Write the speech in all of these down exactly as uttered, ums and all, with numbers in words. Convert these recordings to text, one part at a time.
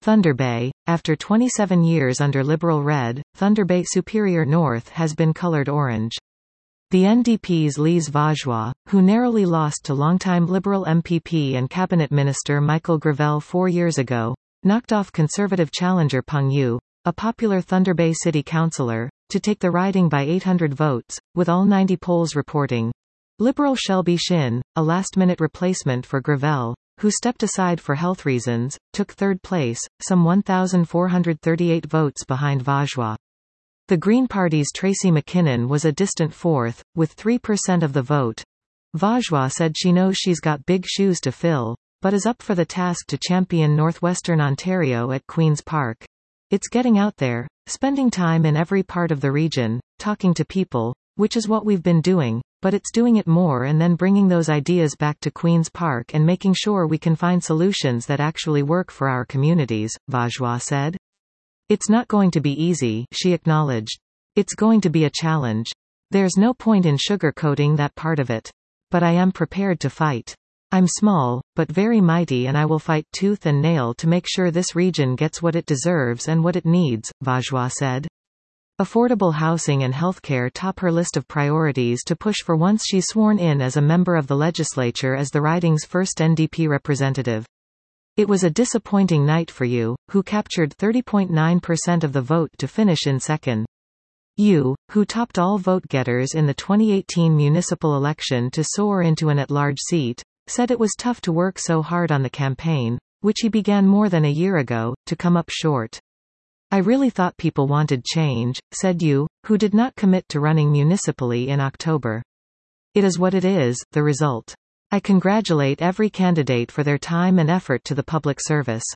Thunder Bay. After twenty-seven years under Liberal red, Thunder Bay Superior North has been colored orange. The N D P's Lise Vaugeois, who narrowly lost to longtime Liberal M P P and Cabinet Minister Michael Gravel four years ago, knocked off Conservative challenger Peng Yu, a popular Thunder Bay city councillor, to take the riding by eight hundred votes, with all ninety polls reporting. Liberal Shelby Shin, a last-minute replacement for Gravel, who stepped aside for health reasons, took third place, some one thousand four hundred thirty-eight votes behind Vaugeois. The Green Party's Tracy McKinnon was a distant fourth, with three percent of the vote. Vaugeois said she knows she's got big shoes to fill, but is up for the task to champion northwestern Ontario at Queen's Park. It's getting out there, spending time in every part of the region, talking to people, which is what we've been doing, but it's doing it more and then bringing those ideas back to Queen's Park and making sure we can find solutions that actually work for our communities, Vaugeois said. It's not going to be easy, she acknowledged. It's going to be a challenge. There's no point in sugarcoating that part of it. But I am prepared to fight. I'm small, but very mighty, and I will fight tooth and nail to make sure this region gets what it deserves and what it needs, Vaugeois said. Affordable housing and healthcare top her list of priorities to push for once she's sworn in as a member of the legislature as the riding's first N D P representative. It was a disappointing night for you, who captured thirty point nine percent of the vote to finish in second. You, who topped all vote-getters in the twenty eighteen municipal election to soar into an at-large seat, said it was tough to work so hard on the campaign, which he began more than a year ago, to come up short. I really thought people wanted change, said you, who did not commit to running municipally in October. It is what it is, the result. I congratulate every candidate for their time and effort to the public service.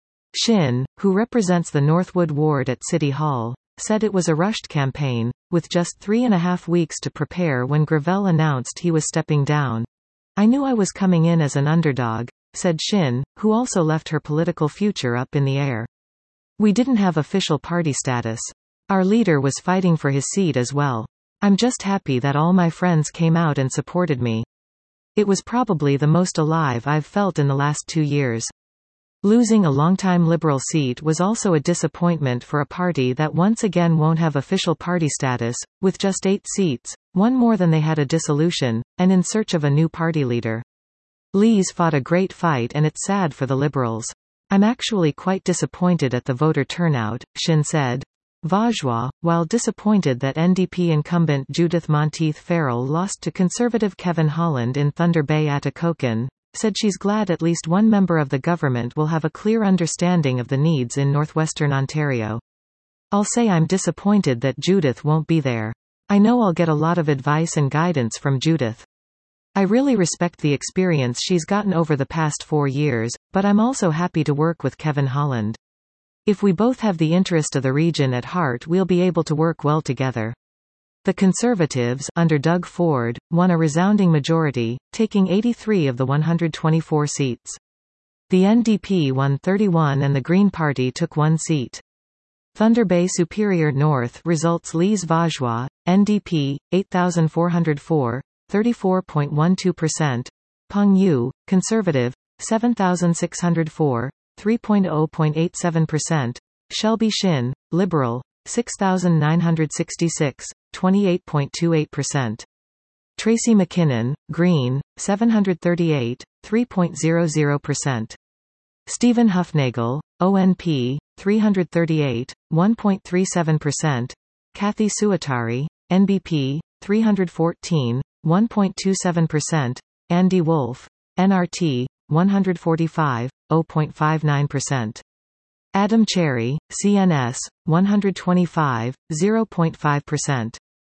Shin, who represents the Northwood ward at City Hall, said it was a rushed campaign, with just three and a half weeks to prepare when Gravel announced he was stepping down. I knew I was coming in as an underdog, said Shin, who also left her political future up in the air. We didn't have official party status. Our leader was fighting for his seat as well. I'm just happy that all my friends came out and supported me. It was probably the most alive I've felt in the last two years. Losing a longtime Liberal seat was also a disappointment for a party that once again won't have official party status, with just eight seats, one more than they had a dissolution, and in search of a new party leader. Lise fought a great fight, and it's sad for the Liberals. I'm actually quite disappointed at the voter turnout, Shin said. Vaugeois, while disappointed that N D P incumbent Judith Monteith Farrell lost to Conservative Kevin Holland in Thunder Bay Atikokan, said she's glad at least one member of the government will have a clear understanding of the needs in northwestern Ontario. I'll say I'm disappointed that Judith won't be there. I know I'll get a lot of advice and guidance from Judith. I really respect the experience she's gotten over the past four years, but I'm also happy to work with Kevin Holland. If we both have the interest of the region at heart, we'll be able to work well together. The Conservatives, under Doug Ford, won a resounding majority, taking eighty-three of the one hundred twenty-four seats. The N D P won thirty-one and the Green Party took one seat. Thunder Bay Superior North results: Lise Vaugeois, N D P, eight thousand four hundred four, thirty-four point one two percent. Peng Yu, Conservative, seven thousand six hundred four, three point zero eight seven percent. Shelby Shin, Liberal, six thousand nine hundred sixty-six, twenty-eight point two eight percent. Tracy McKinnon, Green, seven hundred thirty-eight, three point zero zero percent. Stephen Hufnagel, O N P, three hundred thirty-eight, one point three seven percent. Kathy Suatari, N B P, three hundred fourteen, one point two seven percent. Andy Wolf, N R T, one hundred forty-five, zero point five nine percent. Adam Cherry, C N S, one hundred twenty-five, zero point five percent.